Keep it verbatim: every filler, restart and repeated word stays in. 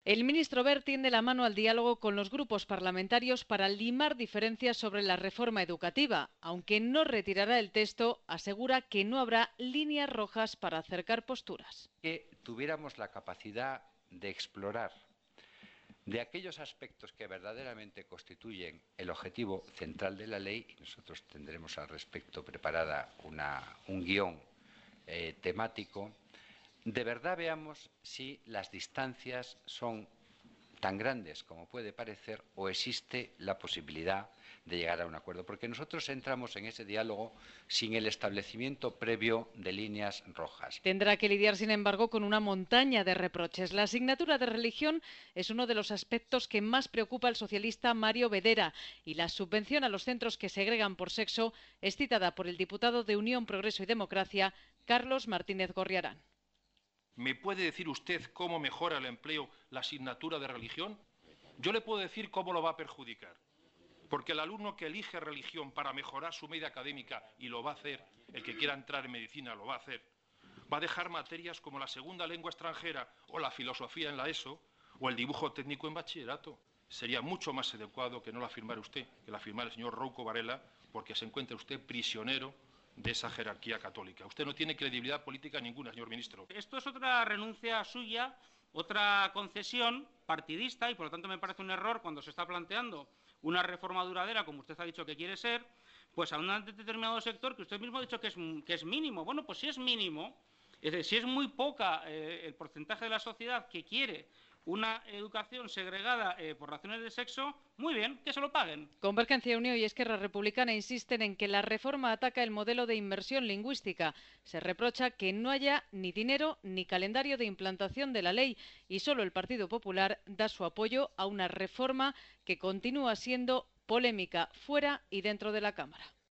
El ministro Wert tiende la mano al diálogo con los grupos parlamentarios para limar diferencias sobre la reforma educativa. Aunque no retirará el texto, asegura que no habrá líneas rojas para acercar posturas. Que tuviéramos la capacidad de explorar de aquellos aspectos que verdaderamente constituyen el objetivo central de la ley, y nosotros tendremos al respecto preparada una, un guión eh, temático, de verdad veamos si las distancias son tan grandes como puede parecer o existe la posibilidad de llegar a un acuerdo, porque nosotros entramos en ese diálogo sin el establecimiento previo de líneas rojas. Tendrá que lidiar, sin embargo, con una montaña de reproches. La asignatura de religión es uno de los aspectos que más preocupa al socialista Mario Bedera, y la subvención a los centros que segregan por sexo es citada por el diputado de Unión, Progreso y Democracia, Carlos Martínez Gorriarán. ¿Me puede decir usted cómo mejora el empleo la asignatura de religión? Yo le puedo decir cómo lo va a perjudicar. Porque el alumno que elige religión para mejorar su media académica, y lo va a hacer, el que quiera entrar en medicina lo va a hacer, va a dejar materias como la segunda lengua extranjera o la filosofía en la ESO o el dibujo técnico en bachillerato. Sería mucho más adecuado que no la firmara usted, que la firmara el señor Rouco Varela, porque se encuentra usted prisionero de esa jerarquía católica. Usted no tiene credibilidad política ninguna, señor ministro. Esto es otra renuncia suya, otra concesión partidista, y por lo tanto me parece un error cuando se está planteando una reforma duradera, como usted ha dicho que quiere ser, pues a un determinado sector que usted mismo ha dicho que es, que es mínimo. Bueno, pues si es mínimo, es decir, si es muy poca eh, el porcentaje de la sociedad que quiere una educación segregada eh, por razones de sexo, muy bien, que se lo paguen. Convergencia, Unió y Esquerra Republicana insisten en que la reforma ataca el modelo de inmersión lingüística. Se reprocha que no haya ni dinero ni calendario de implantación de la ley, y solo el Partido Popular da su apoyo a una reforma que continúa siendo polémica fuera y dentro de la Cámara.